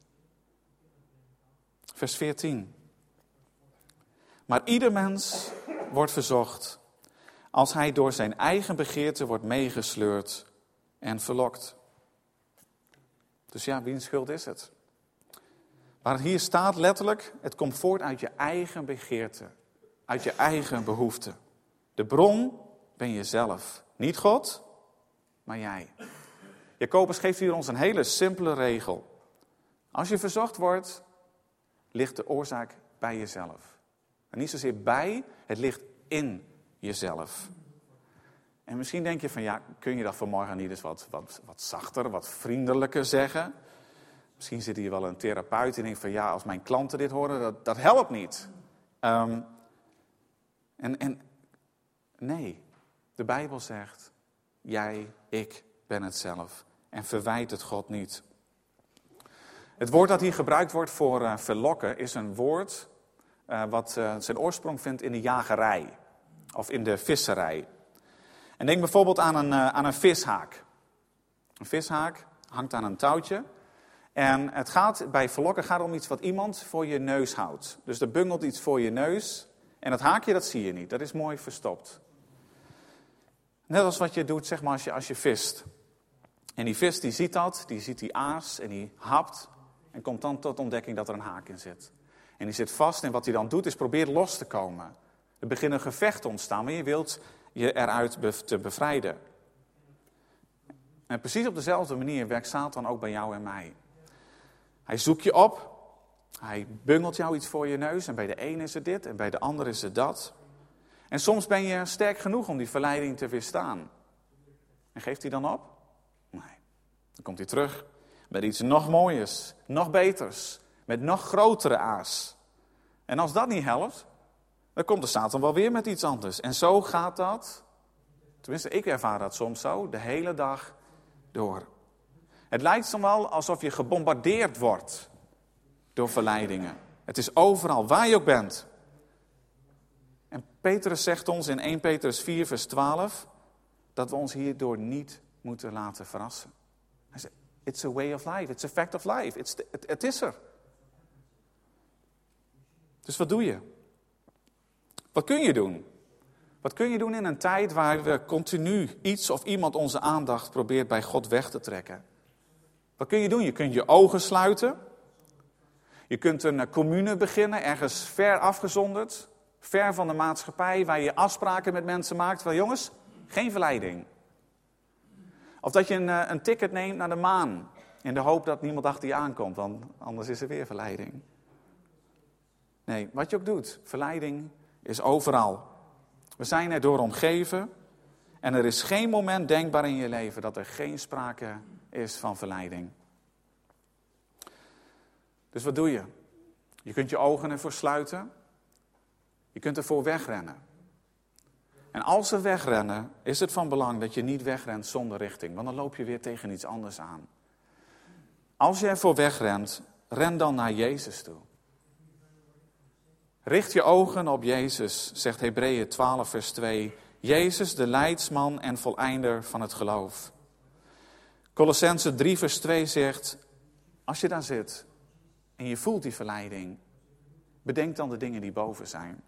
Vers veertien. Maar ieder mens wordt verzocht als hij door zijn eigen begeerte wordt meegesleurd en verlokt. Dus ja, wiens schuld is het? Maar hier staat letterlijk, het komt voort uit je eigen begeerte. Uit je eigen behoefte. De bron ben je zelf. Niet God, maar jij. Jacobus geeft hier ons een hele simpele regel. Als je verzocht wordt, ligt de oorzaak bij jezelf. En niet zozeer bij, het ligt in jezelf. En misschien denk je van, ja, kun je dat vanmorgen niet eens wat, wat, wat zachter, wat vriendelijker zeggen? Misschien zit hier wel een therapeut die denkt van, ja, als mijn klanten dit horen, dat, dat helpt niet. Um, en, en nee, de Bijbel zegt, jij, ik ben het zelf. En verwijt het God niet. Het woord dat hier gebruikt wordt voor uh, verlokken is een woord uh, wat uh, zijn oorsprong vindt in de jagerij. Of in de visserij. En denk bijvoorbeeld aan een, uh, aan een vishaak. Een vishaak hangt aan een touwtje. En het gaat bij verlokken gaat om iets wat iemand voor je neus houdt. Dus er bungelt iets voor je neus. En dat haakje, dat zie je niet. Dat is mooi verstopt. Net als wat je doet, zeg maar, als je, als je vist. En die vis die ziet dat, die ziet die aas en die hapt. En komt dan tot ontdekking dat er een haak in zit. En die zit vast en wat hij dan doet is probeert los te komen. Er begint een gevecht te ontstaan, maar je wilt je eruit te bevrijden. En precies op dezelfde manier werkt Satan ook bij jou en mij. Hij zoekt je op, hij bungelt jou iets voor je neus en bij de een is het dit en bij de ander is het dat. En soms ben je sterk genoeg om die verleiding te weerstaan. En geeft hij dan op? Nee. Dan komt hij terug met iets nog mooiers, nog beters, met nog grotere aas. En als dat niet helpt, dan komt de Satan wel weer met iets anders. En zo gaat dat, tenminste ik ervaar dat soms zo, de hele dag door. Het lijkt soms wel alsof je gebombardeerd wordt door verleidingen. Het is overal, waar je ook bent. En Petrus zegt ons in eerste Petrus vier vers twaalf... dat we ons hierdoor niet moeten laten verrassen. Hij zegt, it's a way of life, it's a fact of life. It's the, het, het is er. Dus wat doe je? Wat kun je doen? Wat kun je doen in een tijd waar we continu iets of iemand onze aandacht probeert bij God weg te trekken? Wat kun je doen? Je kunt je ogen sluiten. Je kunt een commune beginnen, ergens ver afgezonderd. Ver van de maatschappij, waar je afspraken met mensen maakt. Wel jongens, geen verleiding. Of dat je een, een ticket neemt naar de maan. In de hoop dat niemand achter je aankomt, want anders is er weer verleiding. Nee, wat je ook doet, verleiding is overal. We zijn er door omgeven. En er is geen moment denkbaar in je leven dat er geen sprake is van verleiding. Dus wat doe je? Je kunt je ogen ervoor sluiten. Je kunt ervoor wegrennen. En als we wegrennen, is het van belang dat je niet wegrent zonder richting. Want dan loop je weer tegen iets anders aan. Als je ervoor wegrent, ren dan naar Jezus toe. Richt je ogen op Jezus, zegt Hebreeën twaalf vers twee. Jezus, de leidsman en voleinder van het geloof. Kolossenzen drie vers twee zegt, als je daar zit en je voelt die verleiding, bedenk dan de dingen die boven zijn.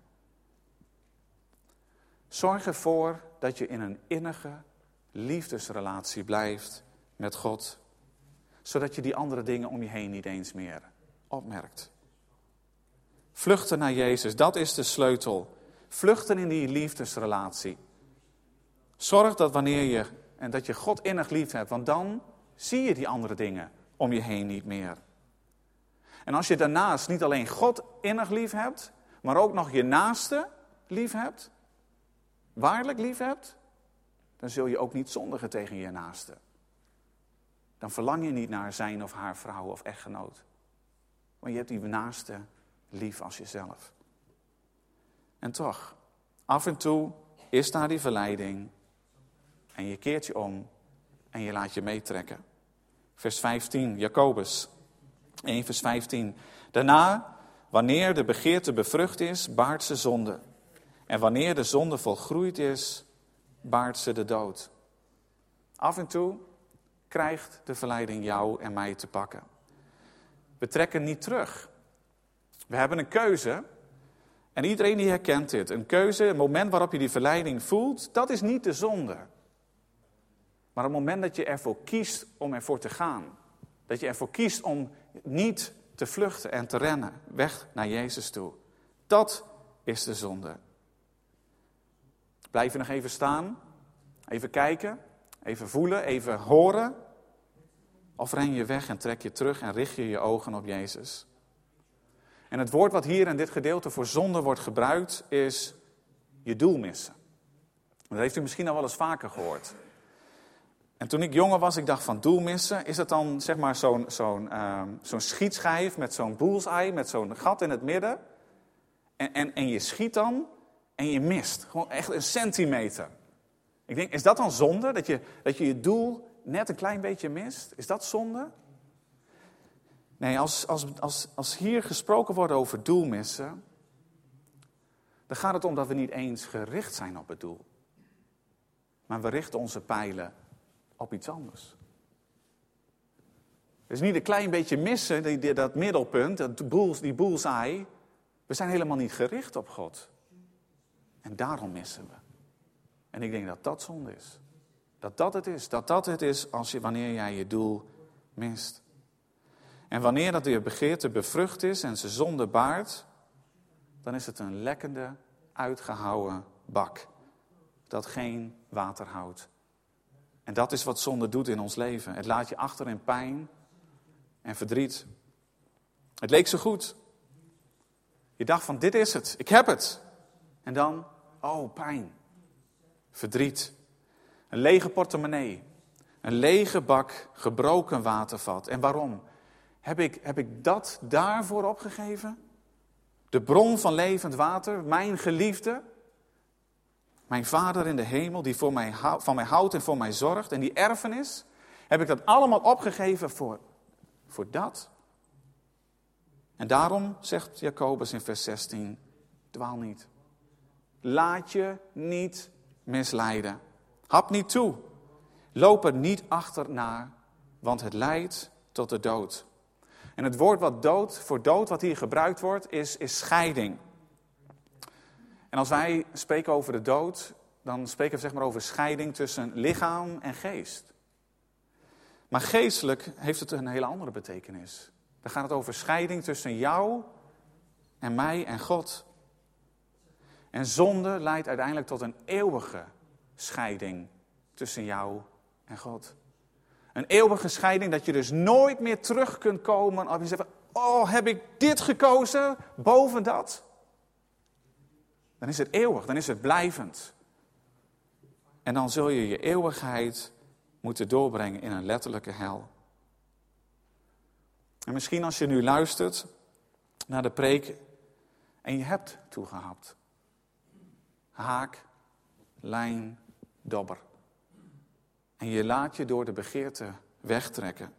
Zorg ervoor dat je in een innige liefdesrelatie blijft met God. Zodat je die andere dingen om je heen niet eens meer opmerkt. Vluchten naar Jezus, dat is de sleutel. Vluchten in die liefdesrelatie. Zorg dat wanneer je, en dat je God innig lief hebt, want dan zie je die andere dingen om je heen niet meer. En als je daarnaast niet alleen God innig lief hebt, maar ook nog je naaste lief hebt, waarlijk lief hebt, dan zul je ook niet zondigen tegen je naaste. Dan verlang je niet naar zijn of haar vrouw of echtgenoot. Want je hebt die naaste lief als jezelf. En toch, af en toe is daar die verleiding. En je keert je om en je laat je meetrekken. Vers vijftien, Jacobus één vers vijftien. Daarna, wanneer de begeerte bevrucht is, baart ze zonde. En wanneer de zonde volgroeid is, baart ze de dood. Af en toe krijgt de verleiding jou en mij te pakken. We trekken niet terug. We hebben een keuze. En iedereen die herkent dit. Een keuze, het moment waarop je die verleiding voelt, dat is niet de zonde. Maar het moment dat je ervoor kiest om ervoor te gaan. Dat je ervoor kiest om niet te vluchten en te rennen. Weg naar Jezus toe. Dat is de zonde. Blijf je nog even staan. Even kijken. Even voelen. Even horen. Of ren je weg en trek je terug en richt je je ogen op Jezus. En het woord wat hier in dit gedeelte voor zonde wordt gebruikt is je doel missen. Dat heeft u misschien al wel eens vaker gehoord. En toen ik jonger was, ik dacht van doel missen, is het dan zeg maar zo'n, zo'n, uh, zo'n schietschijf met zo'n bullseye, met zo'n gat in het midden. En, en, en je schiet dan en je mist. Gewoon echt een centimeter. Ik denk, is dat dan zonde? Dat je dat je, je doel net een klein beetje mist? Is dat zonde? Nee, als, als, als, als hier gesproken wordt over doel missen, dan gaat het om dat we niet eens gericht zijn op het doel. Maar we richten onze pijlen op iets anders. Dus niet een klein beetje missen, die, die, dat middelpunt, dat bull's, die bullseye. We zijn helemaal niet gericht op God. En daarom missen we. En ik denk dat dat zonde is. Dat dat het is. Dat dat het is als je, wanneer jij je doel mist. En wanneer dat je begeerte bevrucht is en zijn zonde baart, dan is het een lekkende, uitgehouwen bak. Dat geen water houdt. En dat is wat zonde doet in ons leven. Het laat je achter in pijn en verdriet. Het leek zo goed. Je dacht van dit is het, ik heb het. En dan, oh pijn, verdriet. Een lege portemonnee. Een lege bak, gebroken watervat. En waarom? Heb ik, heb ik dat daarvoor opgegeven? De bron van levend water, mijn geliefde. Mijn Vader in de hemel, die voor mij, van mij houdt en voor mij zorgt. En die erfenis, heb ik dat allemaal opgegeven voor, voor dat? En daarom zegt Jacobus in vers zestien, dwaal niet. Laat je niet misleiden. Hap niet toe. Loop er niet achterna, want het leidt tot de dood. En het woord wat dood, voor dood wat hier gebruikt wordt, is, is scheiding. En als wij spreken over de dood, dan spreken we zeg maar over scheiding tussen lichaam en geest. Maar geestelijk heeft het een hele andere betekenis. Dan gaat het over scheiding tussen jou en mij en God. En zonde leidt uiteindelijk tot een eeuwige scheiding tussen jou en God. Een eeuwige scheiding dat je dus nooit meer terug kunt komen als je zegt, oh, heb ik dit gekozen boven dat? Dan is het eeuwig, dan is het blijvend. En dan zul je je eeuwigheid moeten doorbrengen in een letterlijke hel. En misschien als je nu luistert naar de preek en je hebt toegehapt. Haak, lijn, dobber. En je laat je door de begeerte wegtrekken.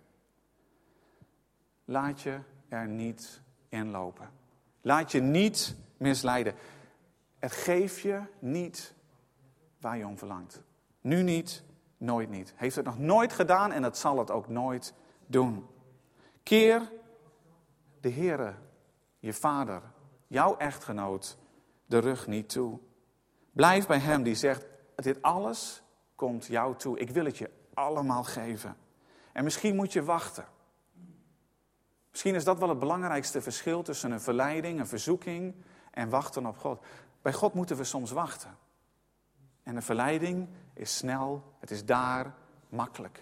Laat je er niet in lopen. Laat je niet misleiden. Het geeft je niet waar je om verlangt. Nu niet, nooit niet. Heeft het nog nooit gedaan en het zal het ook nooit doen. Keer de Heere, je vader, jouw echtgenoot, de rug niet toe. Blijf bij hem die zegt, dit alles komt jou toe. Ik wil het je allemaal geven. En misschien moet je wachten. Misschien is dat wel het belangrijkste verschil tussen een verleiding, een verzoeking en wachten op God. Bij God moeten we soms wachten. En een verleiding is snel, het is daar, makkelijk.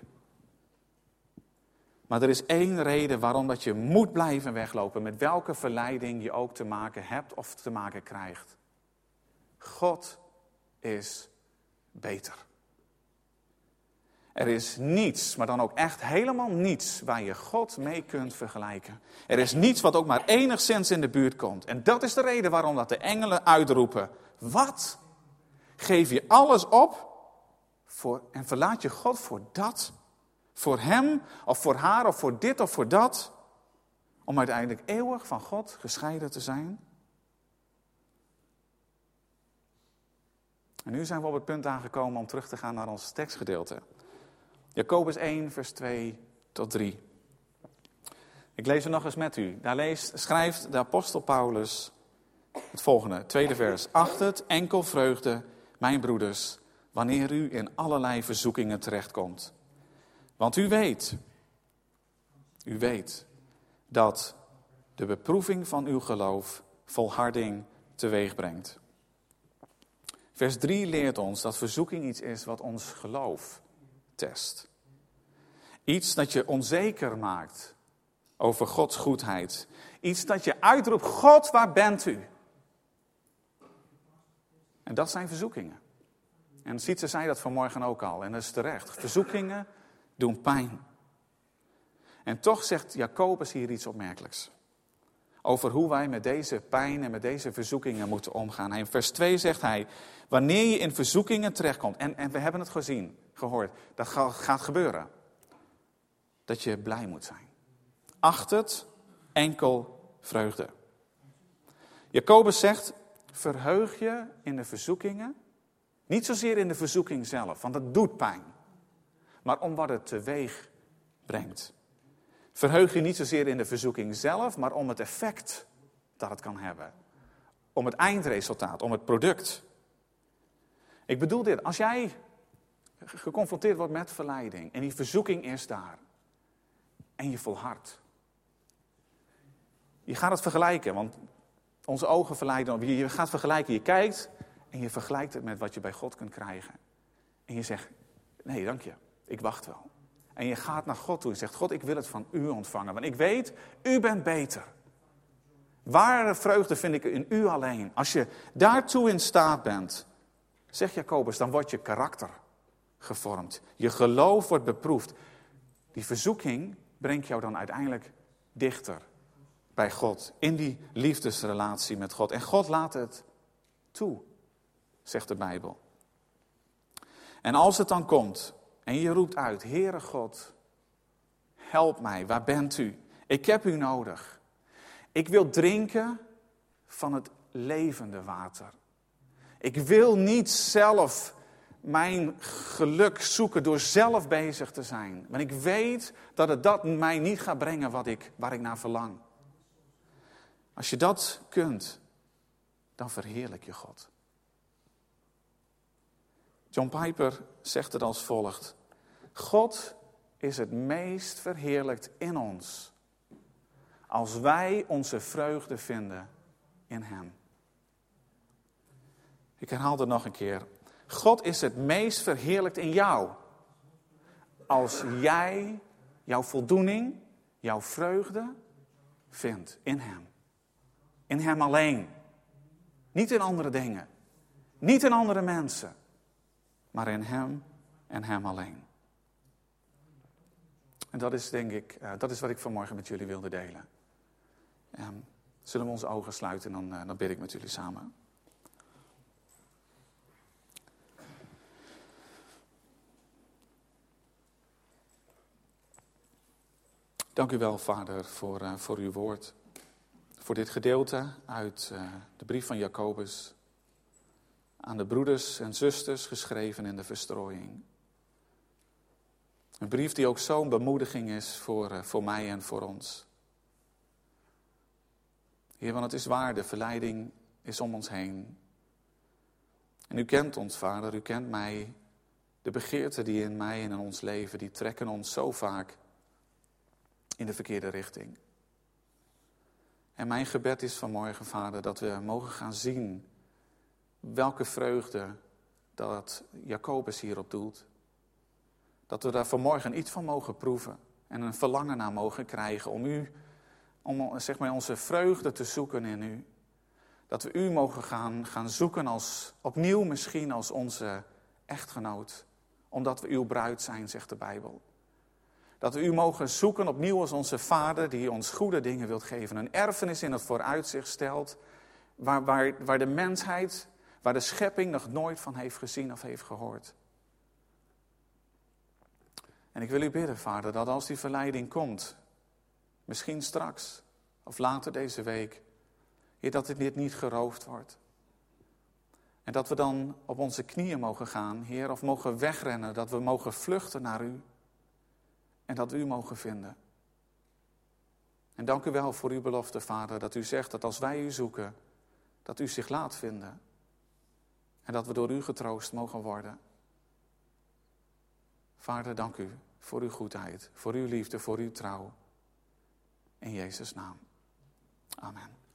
Maar er is één reden waarom dat je moet blijven weglopen, met welke verleiding je ook te maken hebt of te maken krijgt. God is beter. Er is niets, maar dan ook echt helemaal niets, waar je God mee kunt vergelijken. Er is niets wat ook maar enigszins in de buurt komt. En dat is de reden waarom dat de engelen uitroepen. Wat? Geef je alles op voor, en verlaat je God voor dat? Voor hem, of voor haar, of voor dit, of voor dat? Om uiteindelijk eeuwig van God gescheiden te zijn? En nu zijn we op het punt aangekomen om terug te gaan naar ons tekstgedeelte. Jacobus één, vers twee tot drie. Ik lees het nog eens met u. Daar leest, schrijft de apostel Paulus het volgende, tweede vers. Acht het enkel vreugde, mijn broeders, wanneer u in allerlei verzoekingen terechtkomt. Want u weet, u weet dat de beproeving van uw geloof volharding teweeg brengt. Vers drie leert ons dat verzoeking iets is wat ons geloof test. Iets dat je onzeker maakt over Gods goedheid. Iets dat je uitroept, God, waar bent u? En dat zijn verzoekingen. En Sietse zei dat vanmorgen ook al, en dat is terecht. Verzoekingen doen pijn. En toch zegt Jacobus hier iets opmerkelijks. Over hoe wij met deze pijn en met deze verzoekingen moeten omgaan. In vers twee zegt hij, wanneer je in verzoekingen terechtkomt. En, en we hebben het gezien, gehoord, dat gaat gebeuren. Dat je blij moet zijn. Acht het enkel vreugde. Jacobus zegt, verheug je in de verzoekingen. Niet zozeer in de verzoeking zelf, want dat doet pijn. Maar om wat het teweeg brengt. Verheug je niet zozeer in de verzoeking zelf, maar om het effect dat het kan hebben. Om het eindresultaat, om het product. Ik bedoel dit, als jij geconfronteerd wordt met verleiding en die verzoeking is daar. En je volhardt. Je gaat het vergelijken, want onze ogen verleiden. Je gaat vergelijken, je kijkt en je vergelijkt het met wat je bij God kunt krijgen. En je zegt, nee dank je, ik wacht wel. En je gaat naar God toe en zegt, God, ik wil het van u ontvangen. Want ik weet, u bent beter. Ware vreugde vind ik in u alleen. Als je daartoe in staat bent, zegt Jacobus, dan wordt je karakter gevormd. Je geloof wordt beproefd. Die verzoeking brengt jou dan uiteindelijk dichter bij God. In die liefdesrelatie met God. En God laat het toe, zegt de Bijbel. En als het dan komt en je roept uit, Heere God, help mij, waar bent u? Ik heb u nodig. Ik wil drinken van het levende water. Ik wil niet zelf mijn geluk zoeken door zelf bezig te zijn. Want ik weet dat het dat mij niet gaat brengen wat ik, waar ik naar verlang. Als je dat kunt, dan verheerlijk je God. John Piper zegt het als volgt. God is het meest verheerlijkt in ons. Als wij onze vreugde vinden in hem. Ik herhaal het nog een keer. God is het meest verheerlijkt in jou. Als jij jouw voldoening, jouw vreugde vindt in hem. In hem alleen. Niet in andere dingen. Niet in andere mensen. Maar in hem en hem alleen. En dat is denk ik, uh, dat is wat ik vanmorgen met jullie wilde delen. Um, zullen we onze ogen sluiten en dan, uh, dan bid ik met jullie samen. Dank u wel, Vader, voor, uh, voor uw woord. Voor dit gedeelte uit uh, de brief van Jacobus. Aan de broeders en zusters geschreven in de verstrooiing. Een brief die ook zo'n bemoediging is voor, uh, voor mij en voor ons. Heer, want het is waar, de verleiding is om ons heen. En u kent ons, Vader, u kent mij. De begeerten die in mij en in ons leven, die trekken ons zo vaak in de verkeerde richting. En mijn gebed is vanmorgen, Vader, dat we mogen gaan zien welke vreugde dat Jacobus hierop doelt. Dat we daar vanmorgen iets van mogen proeven en een verlangen naar mogen krijgen om u, om zeg maar onze vreugde te zoeken in u. Dat we u mogen gaan, gaan zoeken als, opnieuw misschien als onze echtgenoot. Omdat we uw bruid zijn, zegt de Bijbel. Dat we u mogen zoeken opnieuw als onze vader die ons goede dingen wilt geven. Een erfenis in het vooruitzicht stelt waar, waar, waar de mensheid, waar de schepping nog nooit van heeft gezien of heeft gehoord. En ik wil u bidden, Vader, dat als die verleiding komt, misschien straks of later deze week, Heer, dat dit niet geroofd wordt. En dat we dan op onze knieën mogen gaan, Heer, of mogen wegrennen, dat we mogen vluchten naar u. En dat we u mogen vinden. En dank u wel voor uw belofte, Vader, dat u zegt dat als wij u zoeken, dat u zich laat vinden. En dat we door u getroost mogen worden. Vader, dank u voor uw goedheid, voor uw liefde, voor uw trouw. In Jezus' naam. Amen.